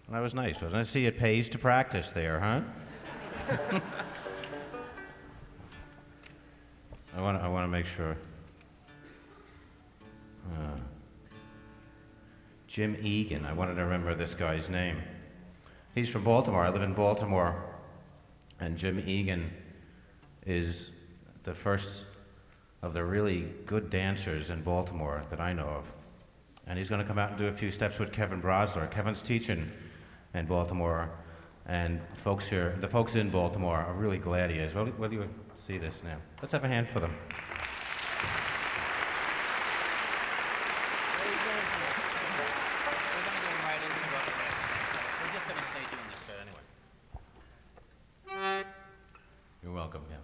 That was nice, wasn't it? See, it pays to practice there, huh? I want to make sure. Jim Egan. I wanted to remember this guy's name. He's from Baltimore. I live in Baltimore, and Jim Egan is the first of the really good dancers in Baltimore that I know of. And he's going to come out and do a few steps with Kevin Brosler. Kevin's teaching in Baltimore, and the folks in Baltimore are really glad he is. Will you see this now? Let's have a hand for them. You're welcome, Kevin.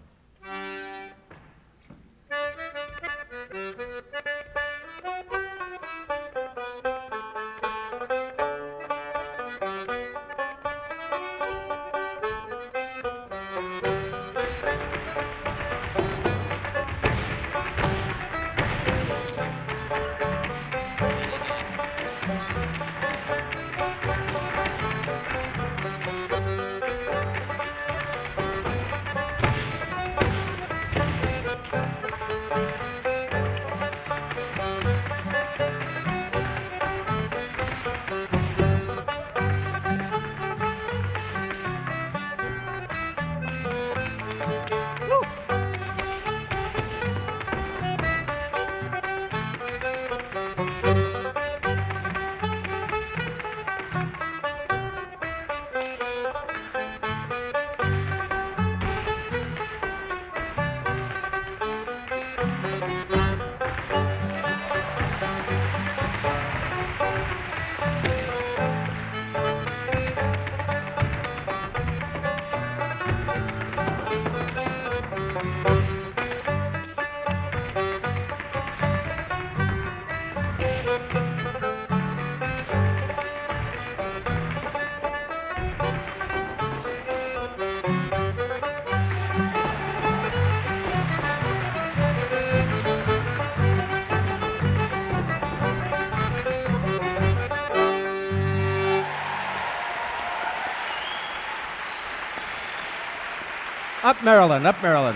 Up Maryland, up Maryland.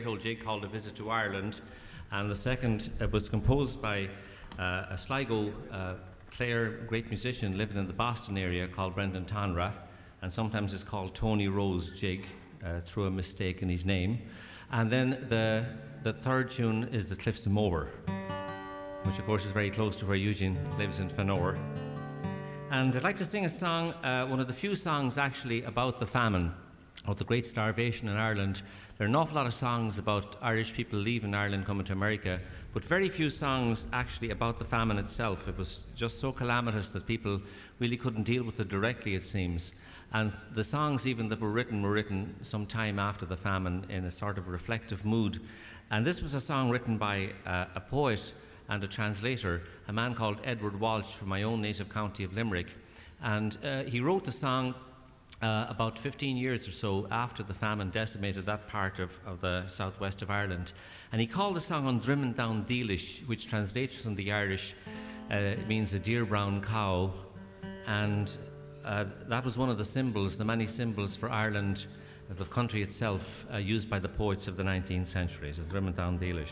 old jig called A Visit to Ireland, and the second was composed by a Sligo player, great musician living in the Boston area called Brendan Tonra, and sometimes it's called Tony Rose Jig through a mistake in his name. And then the third tune is The Cliffs of Moher, which of course is very close to where Eugene lives in Fenor. And I'd like to sing a song, one of the few songs actually about the famine or the great starvation in Ireland. There are an awful lot of songs about Irish people leaving Ireland, coming to America, but very few songs actually about the famine itself. It was just so calamitous that people really couldn't deal with it directly, it seems. And the songs even that were written some time after the famine in a sort of reflective mood. And this was a song written by a poet and a translator, a man called Edward Walsh from my own native county of Limerick. And he wrote the song about 15 years or so after the famine decimated that part of the southwest of Ireland. And he called the song On Drimmin Down Dealish, which translates from the Irish, it means a dear brown cow. And that was one of the symbols, the many symbols for Ireland, the country itself, used by the poets of the 19th century, so Drimmin Down Dealish.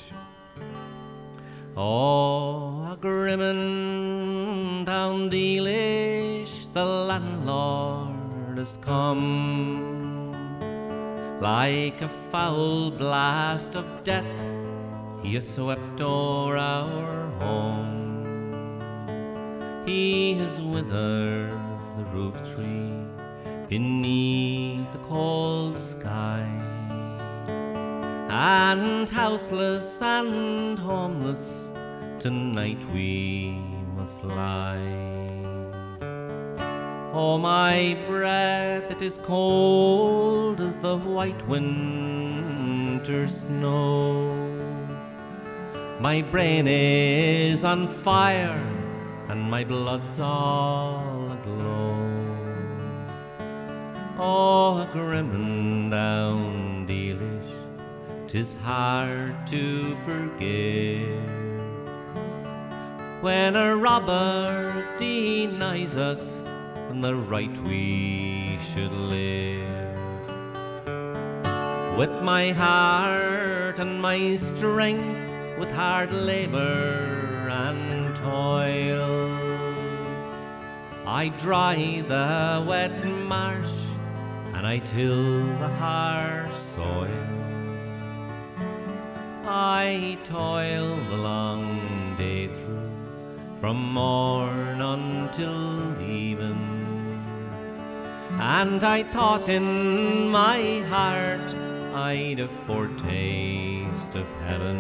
Oh, a grimmin' down Dealish, the landlord has come. Like a foul blast of death, he has swept o'er our home. He has withered the roof tree beneath the cold sky, and houseless and homeless tonight we must lie. Oh, my breath, it is cold as the white winter snow. My brain is on fire and my blood's all aglow. Oh, a grimmin' down Dealish, 'tis hard to forgive when a robber denies us the right we should live. With my heart and my strength, with hard labor and toil, I dry the wet marsh and I till the harsh soil. I toil the long day through, from morn until even, and I thought in my heart I'd a foretaste of heaven.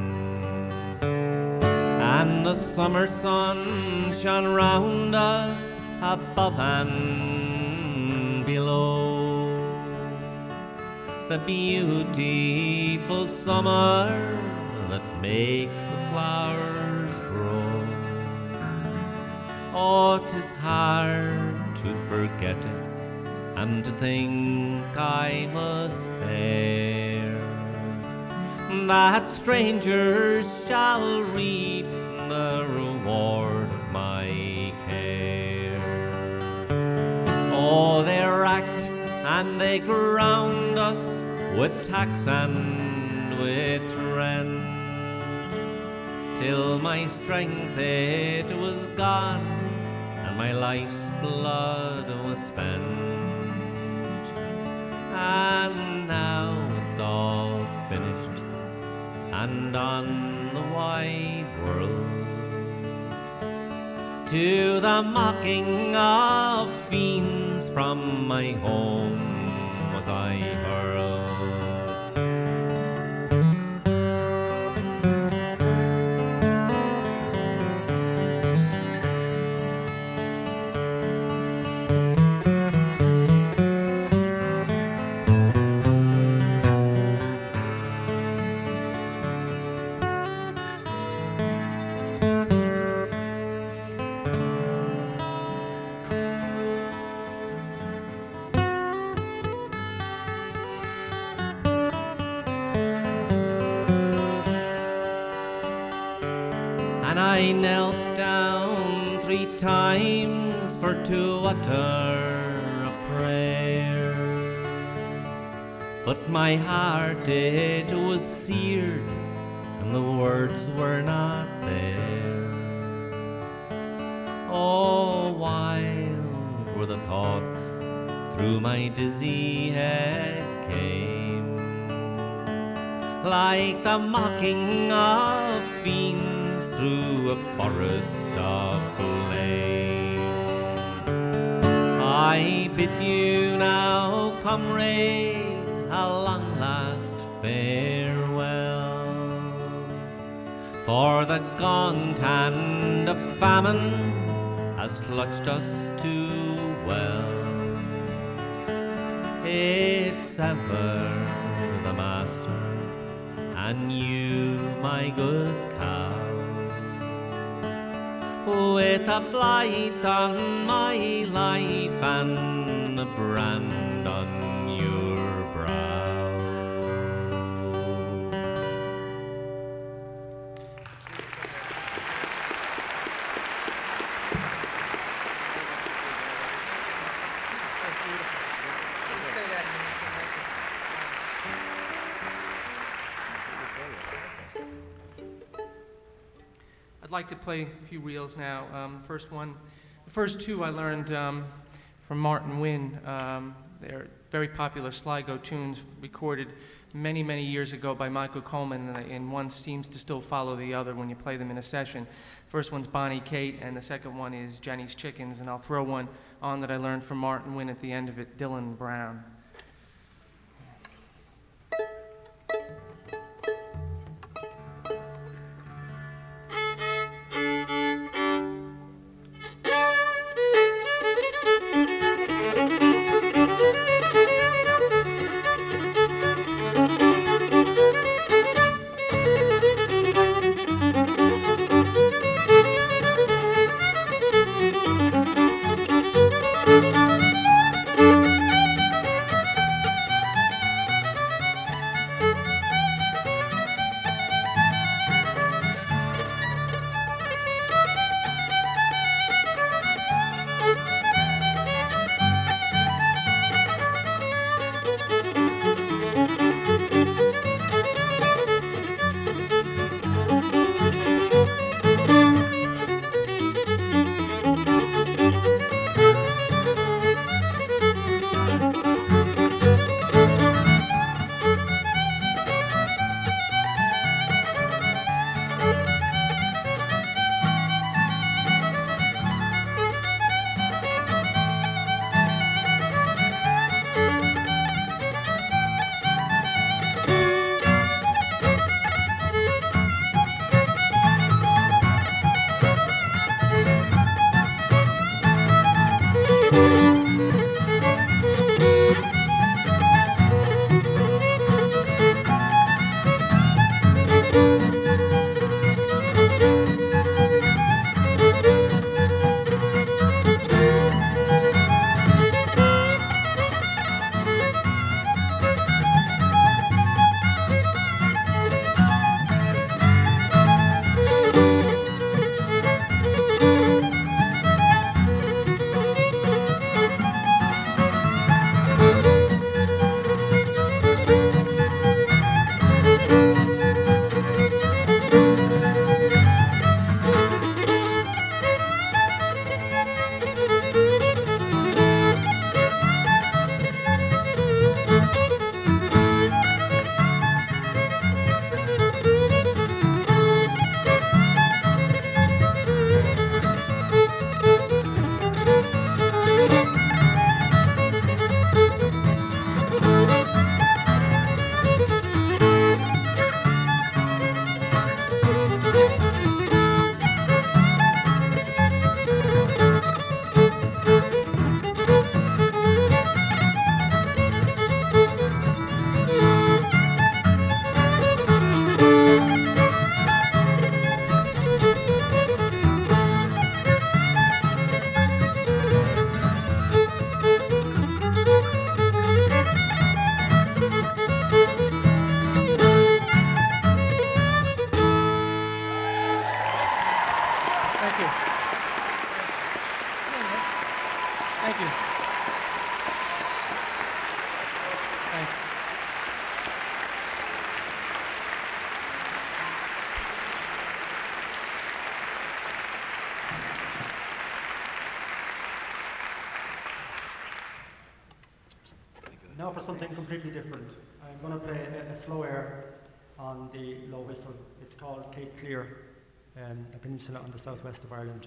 And the summer sun shone round us above and below, the beautiful summer that makes the flowers grow. Oh, 'tis hard to forget it and to think I must bear that strangers shall reap the reward of my care. Oh, they racked and they ground us with tax and with rent, till my strength it was gone and my life's blood was spent. And now it's all finished, and on the wide world, to the mocking of fiends from my home was I hurled. I knelt down 3 times for to utter a prayer but my heart it was seared, and the words were not there. Oh, wild were the thoughts through my dizzy head came, like the mocking of fiends through a forest of flame. I bid you now, comrade, a long last farewell, for the gaunt hand of famine has clutched us too well. It's ever the master, and you, my good cow, with a blight on my life and a brand on your brow. I'd like to play a few reels now. The first two I learned from Martin Wynn. They're very popular Sligo tunes recorded many, many years ago by Michael Coleman, and one seems to still follow the other when you play them in a session. First one's Bonnie Kate, and the second one is Jenny's Chickens, and I'll throw one on that I learned from Martin Wynn at the end of it, Dylan Brown. Thank you. Thanks. go for something completely different. I'm going to play a slow air on the low whistle. It's called Cape Clear, a peninsula on the southwest of Ireland.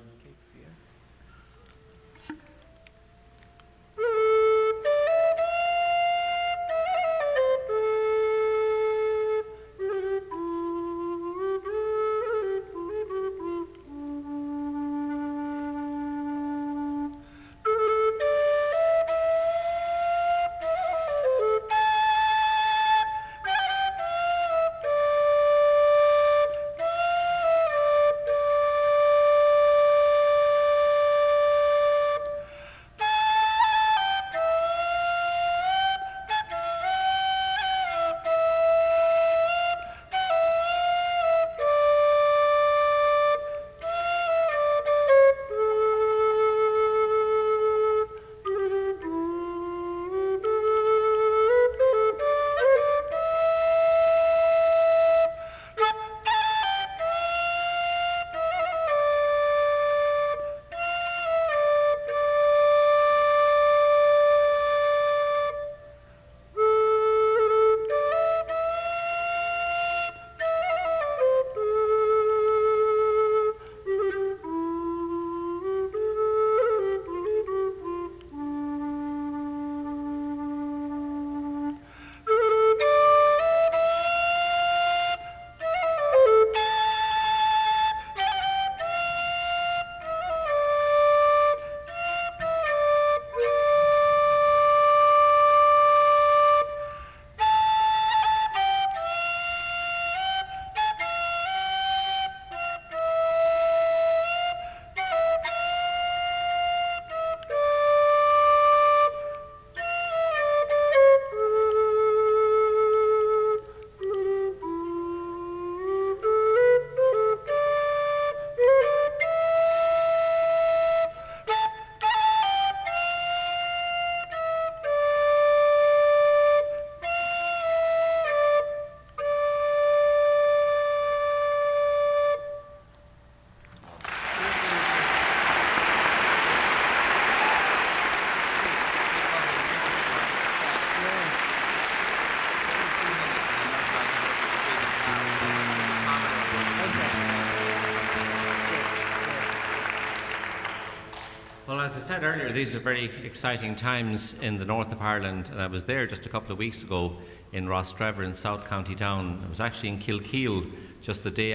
Well, as I said earlier, these are very exciting times in the north of Ireland, and I was there just a couple of weeks ago in Rostrevor in South County Down. I was actually in Kilkeel just the day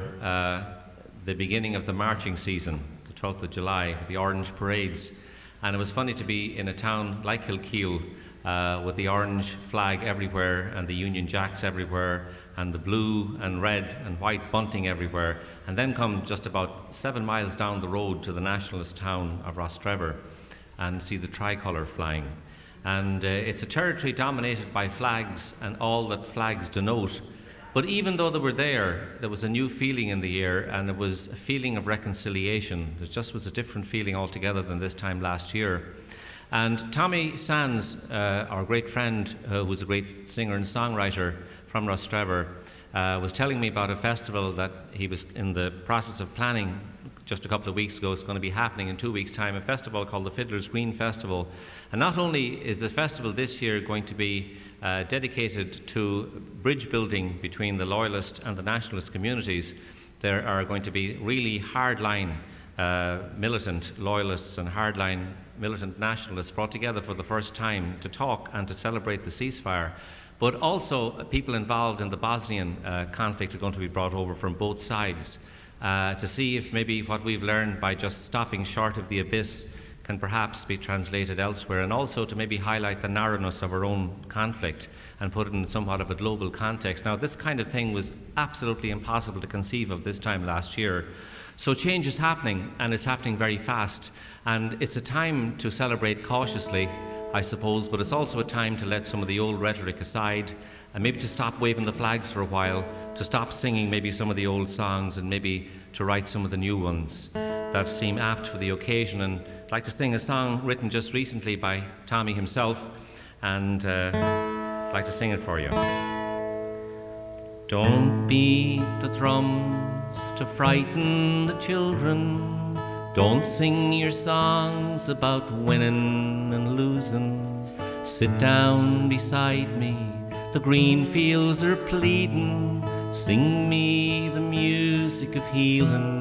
after the beginning of the marching season, the 12th of July, the Orange Parades. And it was funny to be in a town like Kilkeel with the orange flag everywhere and the Union Jacks everywhere and the blue and red and white bunting everywhere, and then come just about 7 miles down the road to the nationalist town of Rostrevor and see the tricolour flying. And it's a territory dominated by flags and all that flags denote. But even though they were there was a new feeling in the air, and it was a feeling of reconciliation. There just was a different feeling altogether than this time last year. And Tommy Sands, our great friend, who was a great singer and songwriter from Rostrevor, was telling me about a festival that he was in the process of planning just a couple of weeks ago. It's going to be happening in 2 weeks' time, a festival called the Fiddler's Green Festival. And not only is the festival this year going to be dedicated to bridge building between the Loyalist and the Nationalist communities, there are going to be really hardline militant Loyalists and hardline militant Nationalists brought together for the first time to talk and to celebrate the ceasefire. But also people involved in the Bosnian conflict are going to be brought over from both sides to see if maybe what we've learned by just stopping short of the abyss can perhaps be translated elsewhere, and also to maybe highlight the narrowness of our own conflict and put it in somewhat of a global context. Now, this kind of thing was absolutely impossible to conceive of this time last year. So change is happening, and it's happening very fast. And it's a time to celebrate cautiously, I suppose, but it's also a time to let some of the old rhetoric aside and maybe to stop waving the flags for a while, to stop singing maybe some of the old songs and maybe to write some of the new ones that seem apt for the occasion. And I'd like to sing a song written just recently by Tommy himself, and I'd like to sing it for you. Don't beat the drums to frighten the children. Don't sing your songs about winning and losing. Sit down beside me, the green fields are pleading. Sing me the music of healing.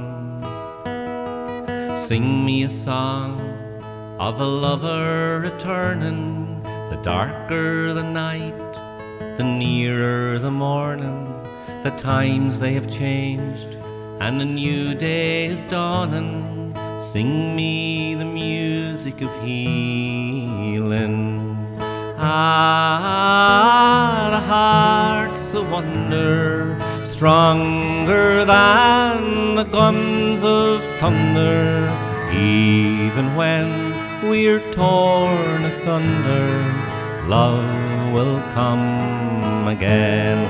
Sing me a song of a lover returning. The darker the night, the nearer the morning. The times they have changed and a new day is dawning. Sing me the music of healing. Ah, the heart's a wonder, stronger than the guns of thunder. Even when we're torn asunder, love will come again.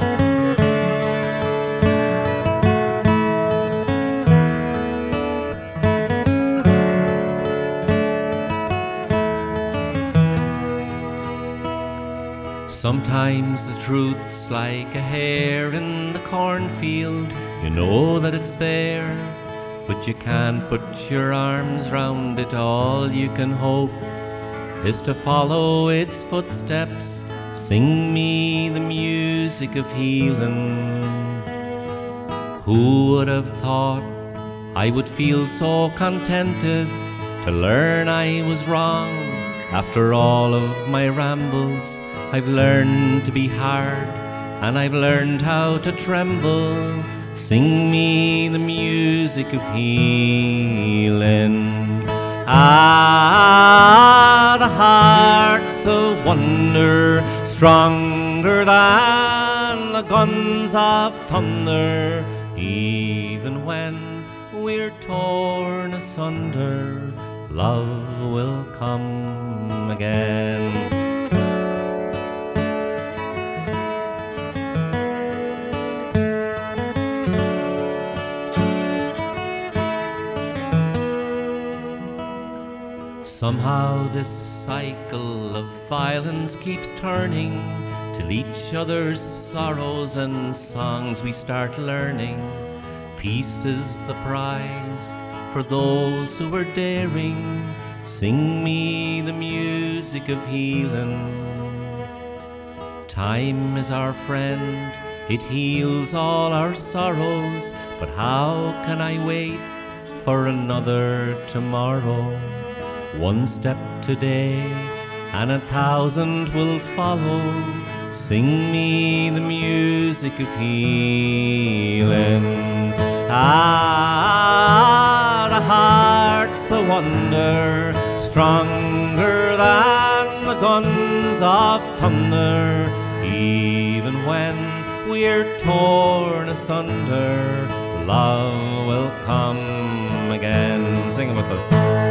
Sometimes the truth's like a hare in the cornfield. You know that it's there, but you can't put your arms round it. All you can hope is to follow its footsteps. Sing me the music of healing. Who would have thought I would feel so contented to learn I was wrong? After all of my rambles, I've learned to be hard, and I've learned how to tremble. Sing me the music of healing. Ah, the heart's a wonder, stronger than the guns of thunder. Even when we're torn asunder, love will come again. Somehow this cycle of violence keeps turning, till each other's sorrows and songs we start learning. Peace is the prize for those who are daring. Sing me the music of healing. Time is our friend, it heals all our sorrows, but how can I wait for another tomorrow? One step today and 1,000 will follow. Sing me the music of healing. Ah, the heart's a wonder, stronger than the guns of thunder. Even when we're torn asunder, love will come again. Sing it with us.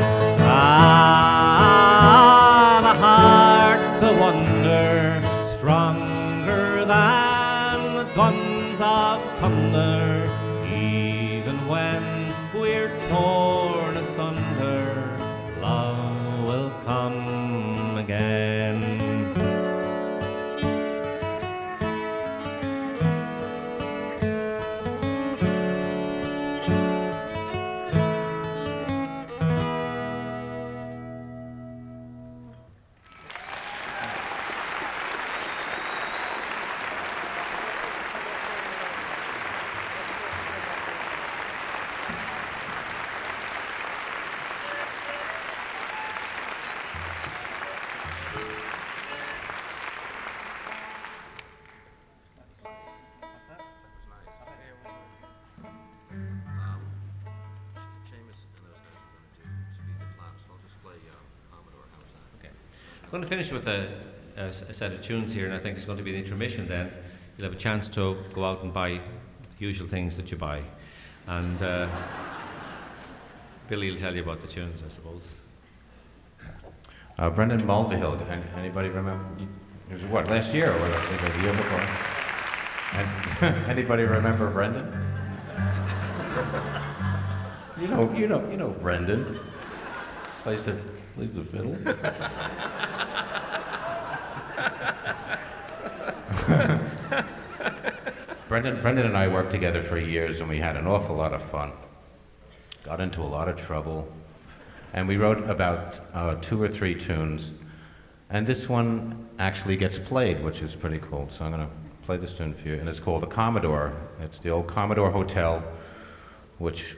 Ah, the heart's a wonder, stronger than the guns of thunder. Even when we're torn asunder, love will come again. I'm going to finish with a set of tunes here, and I think it's going to be the intermission then. You'll have a chance to go out and buy the usual things that you buy. And Billy will tell you about the tunes, I suppose. Brendan Mulvihill, anybody remember? It was what, last year or whatever, the year before? Anybody remember Brendan? You know Brendan. Plays the fiddle. Brendan and I worked together for years, and we had an awful lot of fun. Got into a lot of trouble, and we wrote about 2 or 3 tunes And this one actually gets played, which is pretty cool. So I'm going to play this tune for you, and it's called the Commodore. It's the old Commodore Hotel, which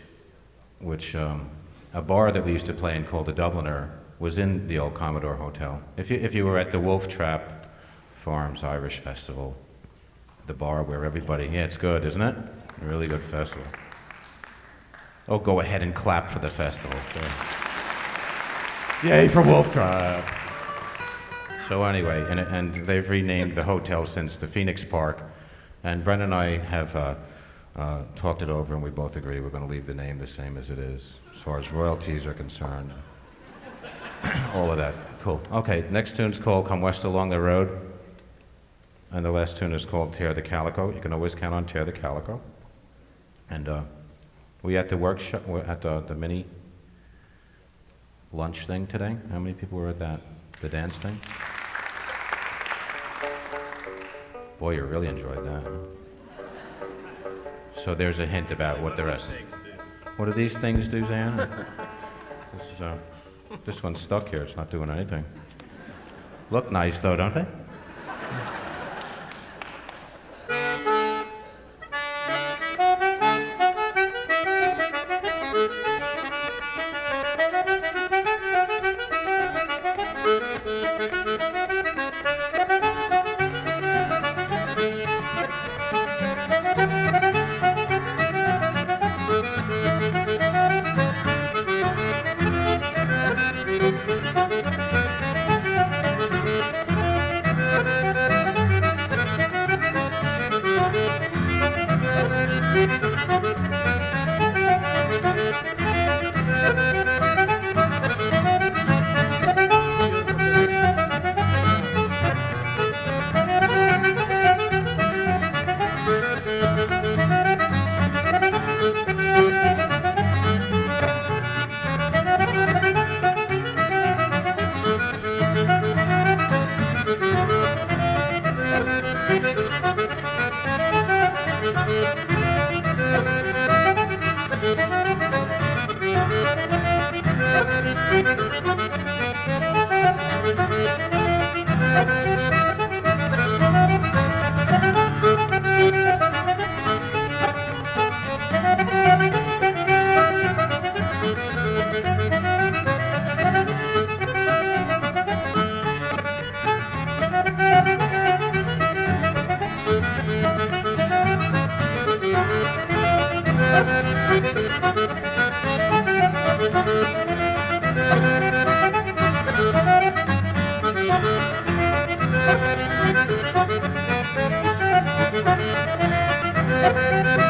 a bar that we used to play in called the Dubliner was in the old Commodore Hotel. If you were at the Wolf Trap Farms Irish Festival, the bar where everybody, yeah, it's good, isn't it? A really good festival. Oh, go ahead and clap for the festival. Sure. Yay for Wolf Trap. So anyway, and they've renamed the hotel since the Phoenix Park, and Brendan and I have talked it over, and we both agree we're going to leave the name the same as it is, as far as royalties are concerned. All of that. Cool. Okay, next tune's called Come West Along the Road, and the last tune is called Tear the Calico. You can always count on Tear the Calico. And we at the workshop, we're at the mini lunch thing today. How many people were at that? The dance thing? Boy, you really enjoyed that. Huh? So there's a hint about what the rest. What do these things do, Zan? This one's stuck here. It's not doing anything. Look nice, though, don't they? Thank you.